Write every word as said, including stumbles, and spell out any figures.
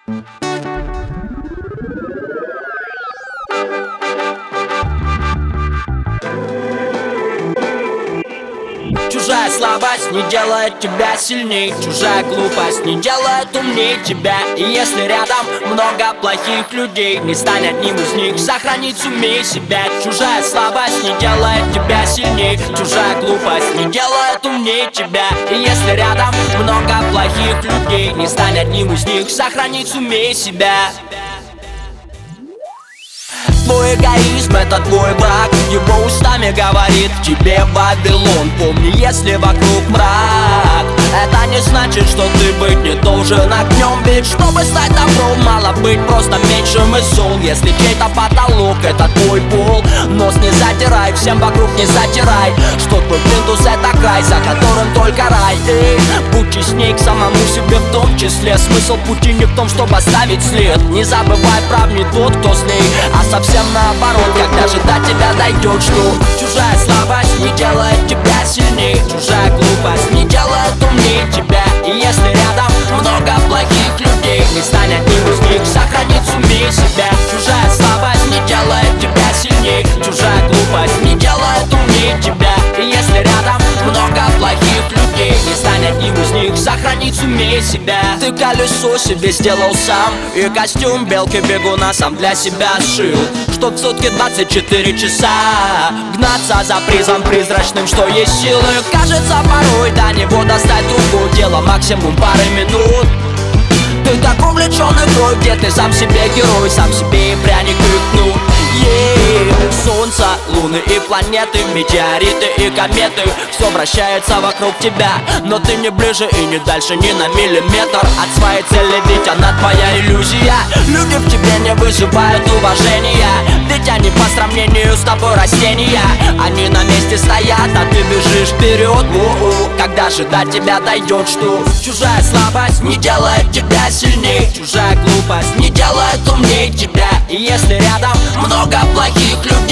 Чужая слабость не делает тебя сильней, чужая глупость не делает умней тебя. И если рядом много плохих людей, не стань одним из них, сохранить сумей себя. Чужая слабость не делает тебя сильней, чужая глупость не делает умней тебя. И если рядом много плохих людей, не стань одним из них, сохранить сумей себя. Твой эгоизм — это твой враг, его устами говорит тебе Вавилон. Помни, если вокруг мрак, это не значит, что ты быть не должен огнем. Ведь чтобы стать добром, мало быть просто меньшим из зол. Если чей-то потолок — это твой пол, нос не затирай, всем вокруг не затирай, что твой плинтус — это край, за которым только рай. Эй, будь честней к самому себе в том числе. Смысл пути не в том, чтобы оставить след. Не забывай, прав не тот, кто с ней, а совсем наоборот, когда же до тебя дойдет, что чужая слабость не делает тебя сильней, чужая глупость не делает умнее тебя. И если рядом много плохих людей, не стань одним из них, сохранить сумей себя. Чужая слабость не делает тебя сильней, чужая глупость не делает умнее тебя. И если рядом много плохих людей, не стань одним из них, сохранить сумей себя. Ты колесо себе сделал сам, и костюм белки-бегуна сам для себя сшил, чтоб в сутки двадцать четыре часа гнаться за призом призрачным, что есть силы. Кажется, порой до него достать другое дело, максимум пары минут. Ты так увлечен игрой, где ты сам себе герой, сам себе и пряник и кнут. Yeah. Солнце, луны и планеты, метеориты и кометы, все вращается вокруг тебя, но ты не ближе и не дальше ни на миллиметр от своей цели, ведь она твоя иллюзия. Люди в тебе не вызывают уважения, ведь они по сравнению с тобой растения. Они на месте стоят, а ты бежишь вперед. О-о. Когда же до тебя дойдет, что чужая слабость не делает тебя сильней, чужая глупость не делает умней тебя. И если рядом много плохих людей,